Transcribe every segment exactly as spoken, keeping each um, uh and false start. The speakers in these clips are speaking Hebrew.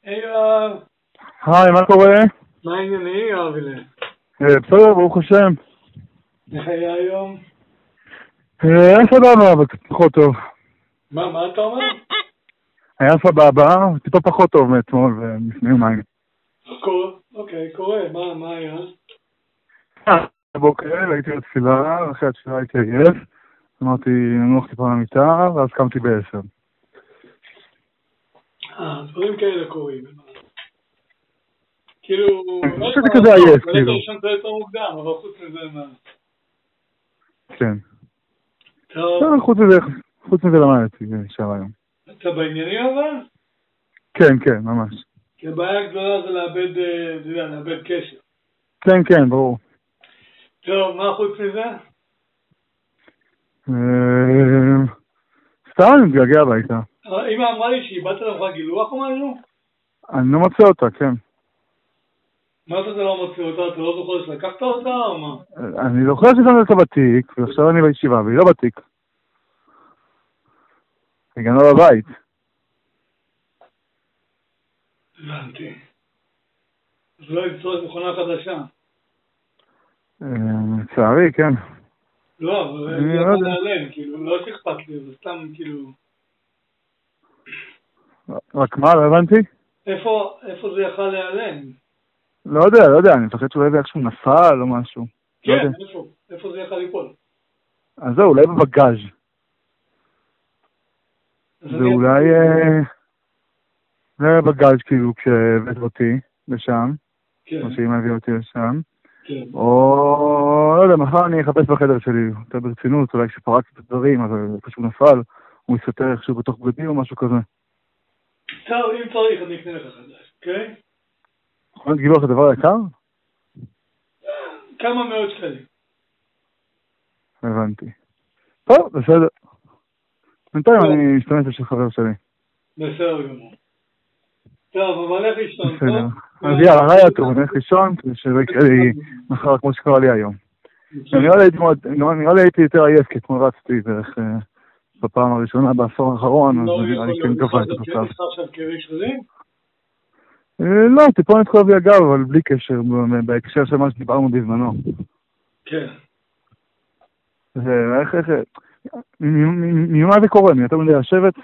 היי יואב. היי, מה קורה? מה העניינים יואב אלה? בסדר, ברוך השם. איך היה היום? היה סבבה, אבל קצת פחות טוב. מה, מה אתה אומר? היה סבבה, טיפה פחות טוב מאתמול ולפני יומיים. קורה, אוקיי, קורה, מה, מה היה? בבוקר הייתי בתפילה, אחרי התפילה הייתי עייף, אמרתי, ננוח טיפה למיטה, ואז קמתי בעשר. אה, דברים כאלה קורים. כאילו, אני חושבת כזה עייף, כאילו. בלכת ראשון זה יותר מוקדם, אבל חוץ מזה מה? כן. טוב. חוץ מזה, חוץ מזה למדתי, שער היום. אתה בעניינים אבל? כן, כן, ממש. כי הבעיה הגדולה זה לאבד, אתה יודע, לאבד קשר. כן, כן, ברור. טוב, מה חוץ מזה? סתם אני מתגעגע הביתה. אמא אמרה לי שאיבדת לך גילוח או משהו? אני לא מוצא אותה, כן. מה אתה לא מוצא אותה? אתה לא זוכר שלקחת אותה או מה? אני זוכר ששמתי אותה בתיק, ועכשיו אני בישיבה, והיא לא בתיק. הגענו לבית. הבנתי. אז לא לצורך מכונה חדשה. לצערי, כן. לא, אבל זה יכול להיעלם, כאילו, לא שאכפת לי, זה סתם כאילו... רק מה, לא הבנתי? איפה, איפה זה יכול להיעלם? לא יודע, לא יודע, אני מפחד שאולי זה איכשהו נפל או משהו. כן, איפה? איפה זה יכול ליפול? אז זהו, אולי בבגאז'. זה אולי... זה היה בגאז' כאילו כשהבאת אותי לשם, או שאמא הביאה אותי לשם. או... לא יודע, מחר אני אחפש בחדר שלי, יותר ברצינות, אולי כשפרקתי את הדברים, אז פשוט נפל, הוא יסתר איכשהו בתוך בגדים או משהו כזה. טוב, אם צריך אני אקנה לך חדש, אוקיי? יכול להיות גילוח הדבר יקר? כמה מאות שקלים. הבנתי. טוב, בסדר. בינתיים אני משתמש בשביל חבר שלי. בסדר גמור. טוב, אבל איך לישון, טוב? אז יאללה, ראי טוב, אני איך לישון, כדי שלא יקרה לי מחר כמו שקרה לי היום. נראה לי הייתי יותר עייף, כי אתמול רצתי בערך בפעם הראשונה בעשור האחרון, אז נראה לי כן גבה את המצב. לא יכול עכשיו כאבי שרירים? לא, טיפונת כואב לי הגב, אבל בלי קשר, בהקשר של מה שדיברנו בזמנו. כן. ואיך, איך, ממה זה קורה? מי אתה מדי לשבת?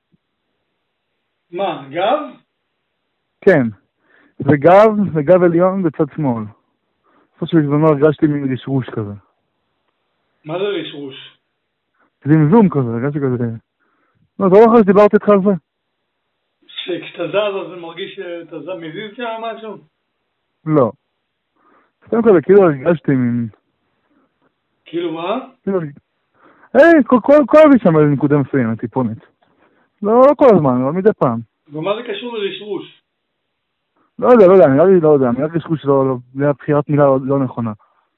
מה, גב? כן. זה גב, זה גב עליון בצד שמאל. בסוף שבזמנו הרגשתי מין רשרוש כזה. מה זה רשרוש? זמזום כזה, הרגשתי כזה. לא, אתה לא יכול שדיברתי איתך על זה? שכשאתה זז אז זה מרגיש שאתה זז מזיז שם משהו? לא. סתם כזה, כאילו הרגשתי מין... כאילו מה? היי, כואב לי שם נקודה מסוימת, טיפונת. לא כל הזמן, אבל מדי פעם. ומה זה קשור לרשרוש? לא יודע, לא יודע, נראה לי לא יודע, נראה לי רשרוש זה בחירת מילה לא נכונה.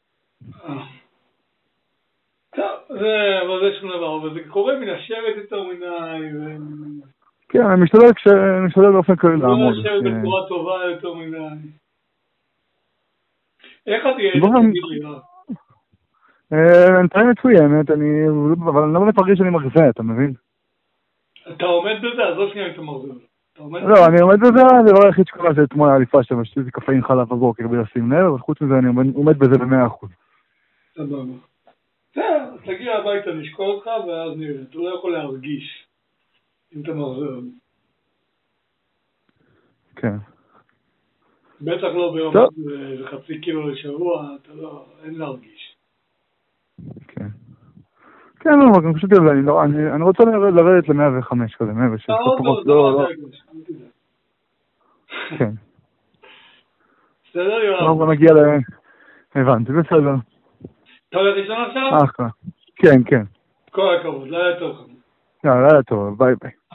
טוב, אבל זה שום דבר, אבל זה קורה מן השבת יותר מדי. כן, אני משתדל באופן כללי לעמוד. לא לשבת בצורה טובה יותר מדי. איך אתה תהיה? תגיד לי, לא? אני תראה מצוינת, אבל אני לא באמת מרגיש שאני מרזה, אתה מבין? אתה עומד בזה? אז לא שנייה אם אתה מרזה. לא, אני עומד בזה, הדבר היחיד שקורה זה אתמול העליפה שם, שתיתי קפאין חלב בבוקר בלי לשים לב, אבל חוץ מזה אני עומד בזה ב-מאה אחוז. סבבה. אז תגיע הביתה, נשקול אותך, ואז נראה. אתה לא יכול להרגיש אם אתה מרזה. כן. בטח לא ביום חצי קילו לשבוע, אתה לא, אין להרגיש. כן. כן, לא, אני חושבת על זה, אני רוצה לרדת ל-מאה וחמש כזה, מאה ושש. לא, לא, לא. כן. בסדר, יואב? לא, בוא נגיע ל... הבנתי, בסדר. אתה הולך לישון עכשיו? אחלה. כן, כן. כל הכבוד, לילה טוב. יאללה, לילה טוב, ביי ביי.